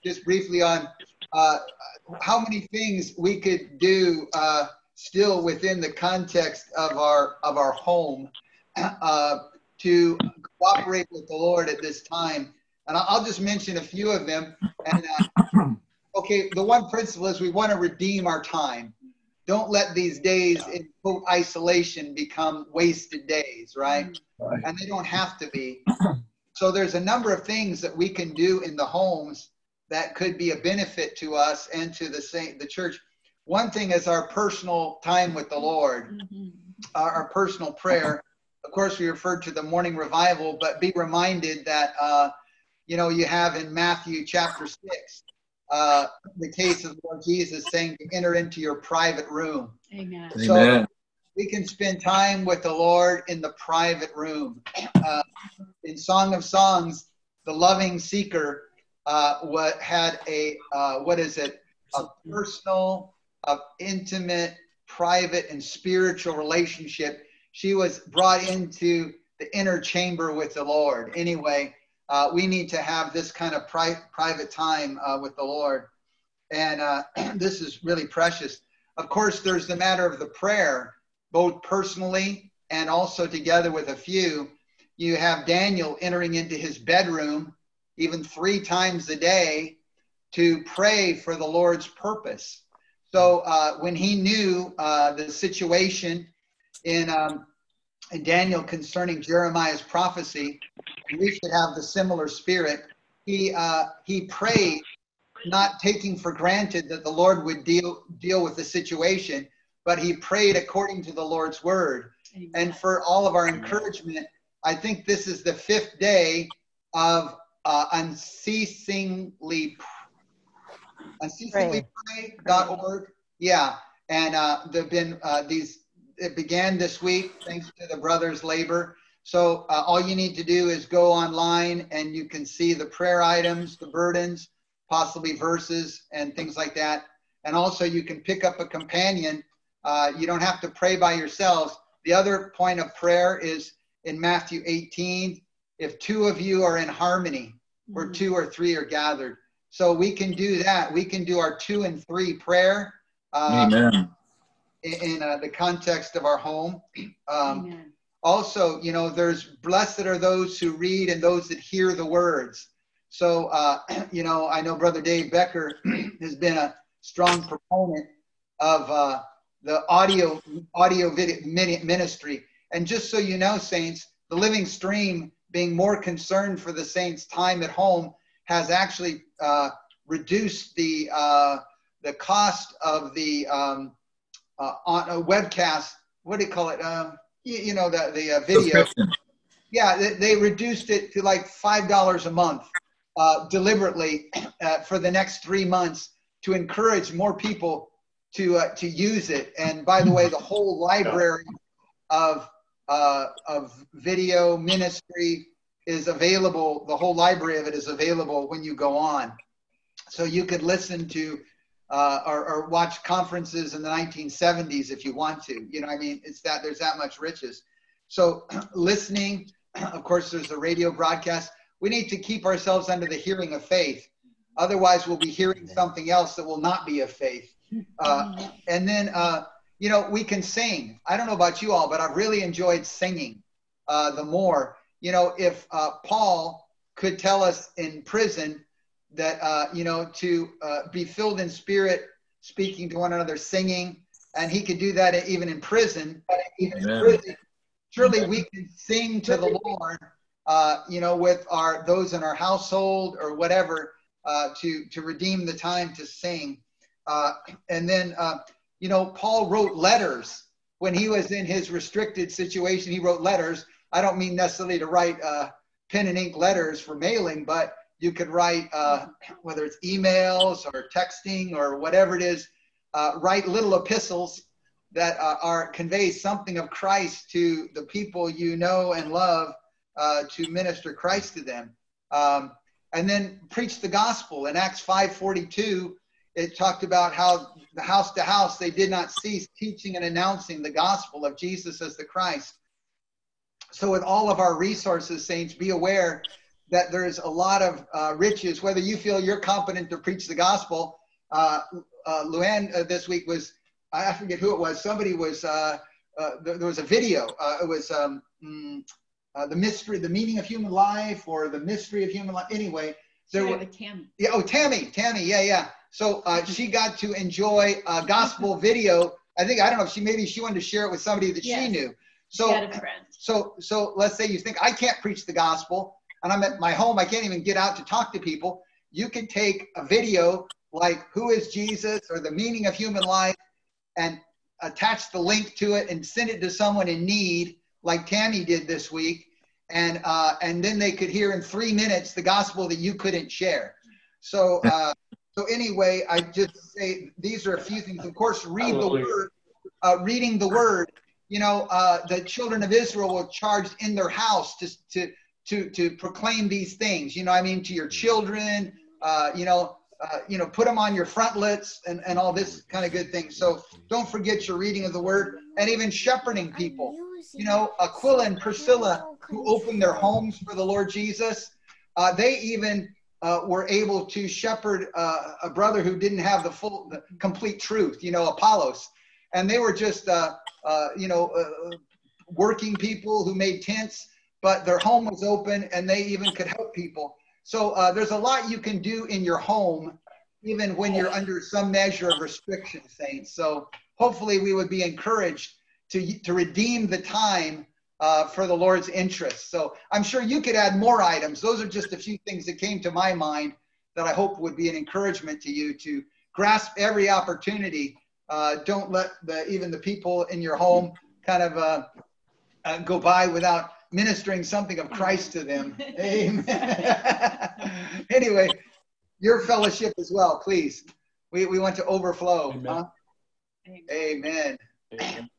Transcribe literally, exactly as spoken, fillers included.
just briefly on uh, how many things we could do uh, still within the context of our of our home uh, to cooperate with the Lord at this time. And I'll just mention a few of them. And uh, okay, the one principle is we want to redeem our time. Don't let these days in quote isolation become wasted days, right? Right? And they don't have to be. So there's a number of things that we can do in the homes that could be a benefit to us and to the saint, the church. One thing is our personal time with the Lord, mm-hmm. our, our personal prayer. Of course, we referred to the morning revival, but be reminded that, uh, you know, you have in Matthew chapter six, uh, the case of Lord Jesus saying to enter into your private room. Amen. So Amen. we can spend time with the Lord in the private room. Uh, in Song of Songs, the loving seeker uh, what had a, uh, what is it, a personal, uh, intimate, private, and spiritual relationship. She was brought into the inner chamber with the Lord. Anyway, uh, we need to have this kind of pri- private time uh, with the Lord. And uh, this is really precious. Of course, there's the matter of the prayer, both personally and also together with a few. You have Daniel entering into his bedroom even three times a day to pray for the Lord's purpose. So uh, when he knew uh, the situation in, um, in Daniel concerning Jeremiah's prophecy, we should have the similar spirit. He uh, he prayed, not taking for granted that the Lord would deal deal with the situation, but he prayed according to the Lord's word. Amen. And for all of our encouragement, I think this is the fifth day of uh, unceasingly unceasingly pray dot org. Yeah, and uh, there've been uh, these. It began this week thanks to the brothers' labor. So uh, all you need to do is go online and you can see the prayer items, the burdens, possibly verses and things like that. And also you can pick up a companion. Uh, you don't have to pray by yourselves. The other point of prayer is in Matthew eighteen, if two of you are in harmony, where mm-hmm. two or three are gathered. So we can do that. We can do our two and three prayer uh, Amen. in, in uh, the context of our home. Um, Amen. Also, you know, there's blessed are those who read and those that hear the words. So, uh, you know, I know Brother Dave Becker has been a strong proponent of uh, the audio audio video ministry. And just so you know, saints, the Living Stream, being more concerned for the saints' time at home, has actually uh, reduced the uh, the cost of the um, uh, on a webcast. What do you call it? Um, you, you know, the the uh, video. Yeah, they, they reduced it to like five dollars a month, uh, deliberately uh, for the next three months to encourage more people to uh, to use it. And by the way, the whole library of uh, of video ministry is available. The whole library of it is available when you go on, so you could listen to uh, or, or watch conferences in the nineteen seventies if you want to. You know, I mean, it's that there's that much riches. So listening, of course, there's the radio broadcast. We need to keep ourselves under the hearing of faith. Otherwise, we'll be hearing something else that will not be of faith. Uh, and then, uh, you know, we can sing. I don't know about you all, but I've really enjoyed singing uh, the more. You know, if uh, Paul could tell us in prison that, uh, you know, to uh, be filled in spirit, speaking to one another, singing, and he could do that even in prison, even in prison, surely we can sing to the Lord, uh, you know, with our those in our household or whatever, uh, to, to redeem the time to sing. Uh, and then, uh, you know, Paul wrote letters when he was in his restricted situation. He wrote letters. I don't mean necessarily to write uh, pen and ink letters for mailing, but you could write, uh, whether it's emails or texting or whatever it is, uh, write little epistles that uh, are convey something of Christ to the people you know and love, uh, to minister Christ to them. Um, and then preach the gospel. In Acts five forty-two, it talked about how the house to house, they did not cease teaching and announcing the gospel of Jesus as the Christ. So with all of our resources, saints, be aware that there's a lot of uh, riches, whether you feel you're competent to preach the gospel. Uh, uh, Luann uh, this week was, I forget who it was, somebody was, uh, uh, there, there was a video, uh, it was um, mm, uh, the mystery, the meaning of human life, or the mystery of human life, anyway. There Sorry, were, with Tammy. Yeah, oh, Tammy, Tammy, yeah, yeah. So uh, she got to enjoy a gospel video. I think, I don't know if she, maybe she wanted to share it with somebody that Yes. she knew. So, She had a friend. so, so let's say you think, I can't preach the gospel, and I'm at my home, I can't even get out to talk to people. You can take a video like who is Jesus or the meaning of human life and attach the link to it and send it to someone in need, like Tammy did this week. And uh, and then they could hear in three minutes the gospel that you couldn't share. So uh, so anyway, I just say these are a few things. Of course, read the word. Uh, reading the word. You know, uh, the children of Israel were charged in their house to to to to proclaim these things. You know, I mean, to your children. Uh, you know, uh, you know, put them on your frontlets and and all this kind of good things. So don't forget your reading of the word, and even shepherding people. You know, Aquila and Priscilla, who opened their homes for the Lord Jesus, uh, they even uh, were able to shepherd uh, a brother who didn't have the full, the complete truth, you know, Apollos. And they were just, uh, uh, you know, uh, working people who made tents, but their home was open and they even could help people. So uh, there's a lot you can do in your home, even when you're under some measure of restriction, saints. So hopefully we would be encouraged to, to redeem the time uh, for the Lord's interest. So I'm sure you could add more items. Those are just a few things that came to my mind that I hope would be an encouragement to you to grasp every opportunity. Uh, don't let the, even the people in your home kind of uh, uh, go by without ministering something of Christ to them. Amen. Anyway, your fellowship as well, please. We, we want to overflow. Amen. Huh? Amen. Amen. Amen.